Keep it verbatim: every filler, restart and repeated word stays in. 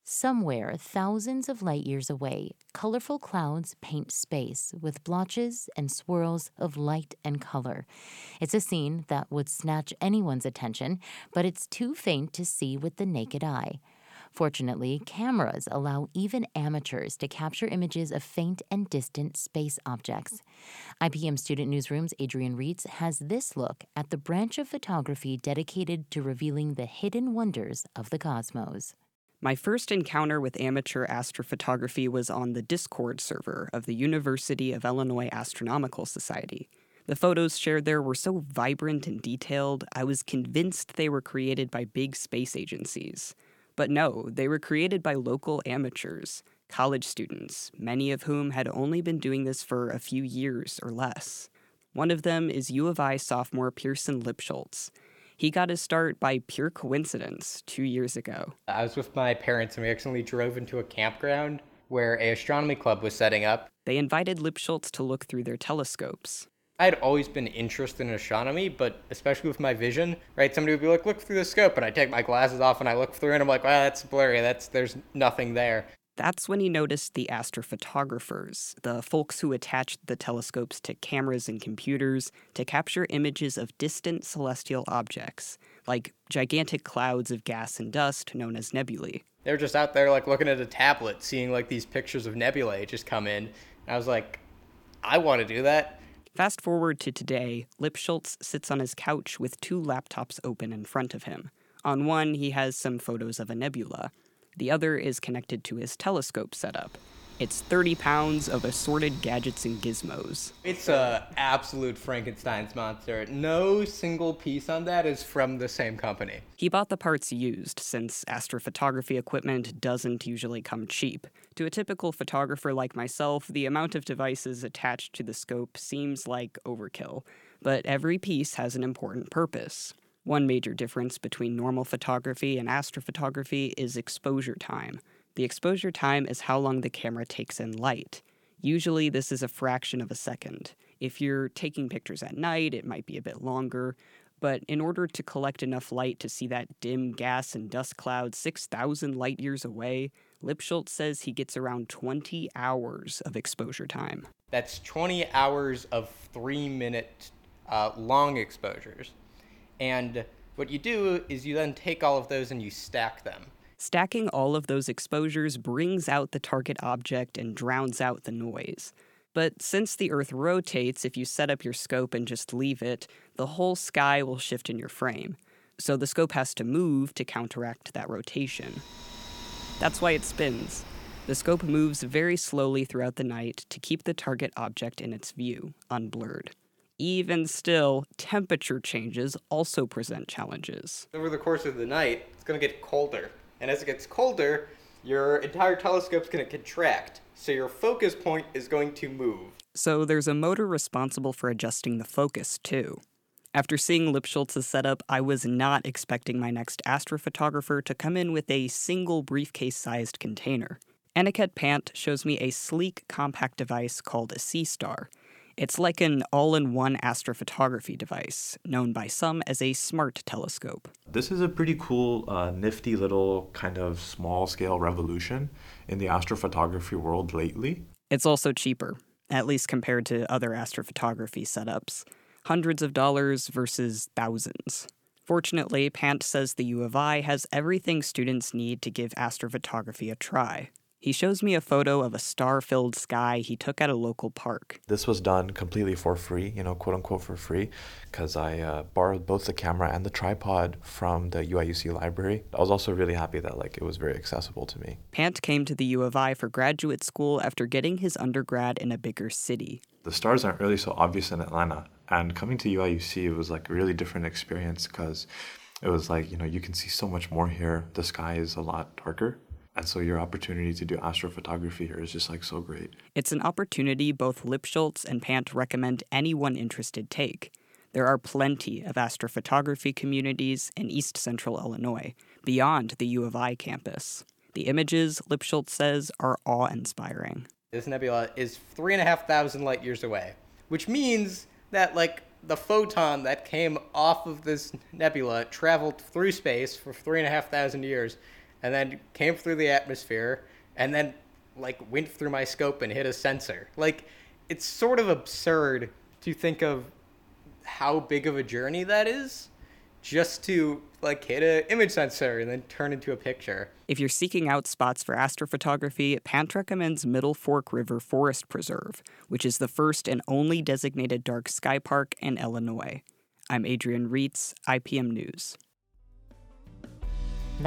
Somewhere, thousands of light years away, colorful clouds paint space with blotches and swirls of light and color. It's a scene that would snatch anyone's attention, but it's too faint to see with the naked eye. Fortunately, cameras allow even amateurs to capture images of faint and distant space objects. I P M Student Newsroom's Adrian Reitz has this look at the branch of photography dedicated to revealing the hidden wonders of the cosmos. My first encounter with amateur astrophotography was on the Discord server of the University of Illinois Astronomical Society. The photos shared there were so vibrant and detailed, I was convinced they were created by big space agencies. But no, they were created by local amateurs, college students, many of whom had only been doing this for a few years or less. One of them is U of I sophomore Pearson Lipschultz. He got his start by pure coincidence two years ago. I was with my parents and we accidentally drove into a campground where a astronomy club was setting up. They invited Lipschultz to look through their telescopes. I had always been interested in astronomy, but especially with my vision, right? Somebody would be like, look through the scope, and I take my glasses off and I look through and I'm like, wow, that's blurry, that's there's nothing there. That's when he noticed the astrophotographers, the folks who attached the telescopes to cameras and computers to capture images of distant celestial objects, like gigantic clouds of gas and dust known as nebulae. They were just out there like looking at a tablet, seeing like these pictures of nebulae just come in. And I was like, I want to do that. Fast forward to today, Lipschultz sits on his couch with two laptops open in front of him. On one, he has some photos of a nebula. The other is connected to his telescope setup. It's thirty pounds of assorted gadgets and gizmos. It's a absolute Frankenstein's monster. No single piece on that is from the same company. He bought the parts used, since astrophotography equipment doesn't usually come cheap. To a typical photographer like myself, the amount of devices attached to the scope seems like overkill, but every piece has an important purpose. One major difference between normal photography and astrophotography is exposure time. The exposure time is how long the camera takes in light. Usually this is a fraction of a second. If you're taking pictures at night, it might be a bit longer, but in order to collect enough light to see that dim gas and dust cloud six thousand light years away, Lipschultz says he gets around twenty hours of exposure time. That's twenty hours of three-minute uh, long exposures. And what you do is you then take all of those and you stack them. Stacking all of those exposures brings out the target object and drowns out the noise. But since the Earth rotates, if you set up your scope and just leave it, the whole sky will shift in your frame. So the scope has to move to counteract that rotation. That's why it spins. The scope moves very slowly throughout the night to keep the target object in its view, unblurred. Even still, temperature changes also present challenges. Over the course of the night, it's going to get colder. And as it gets colder, your entire telescope's going to contract. So your focus point is going to move. So there's a motor responsible for adjusting the focus, too. After seeing Lipschultz's setup, I was not expecting my next astrophotographer to come in with a single briefcase-sized container. Aniket Pant shows me a sleek, compact device called a C-Star. It's like an all-in-one astrophotography device, known by some as a smart telescope. This is a pretty cool, uh, nifty little kind of small-scale revolution in the astrophotography world lately. It's also cheaper, at least compared to other astrophotography setups. Hundreds of dollars versus thousands. Fortunately, Pant says the U of I has everything students need to give astrophotography a try. He shows me a photo of a star-filled sky he took at a local park. This was done completely for free, you know, quote-unquote for free, because I uh, borrowed both the camera and the tripod from the U I U C library. I was also really happy that, like, it was very accessible to me. Pant came to the U of I for graduate school after getting his undergrad in a bigger city. The stars aren't really so obvious in Atlanta, and coming to U I U C, it was, like, a really different experience, because it was like, you know, you can see so much more here. The sky is a lot darker. And so your opportunity to do astrophotography here is just like so great. It's an opportunity both Lipschultz and Pant recommend anyone interested take. There are plenty of astrophotography communities in East Central Illinois, beyond the U of I campus. The images, Lipschultz says, are awe-inspiring. This nebula is three and a half thousand light years away, which means that, like, the photon that came off of this nebula traveled through space for three and a half thousand years, and then came through the atmosphere, and then like went through my scope and hit a sensor. Like, it's sort of absurd to think of how big of a journey that is just to like hit an image sensor and then turn into a picture. If you're seeking out spots for astrophotography, Pant recommends Middle Fork River Forest Preserve, which is the first and only designated dark sky park in Illinois. I'm Adrian Reitz, I P M News.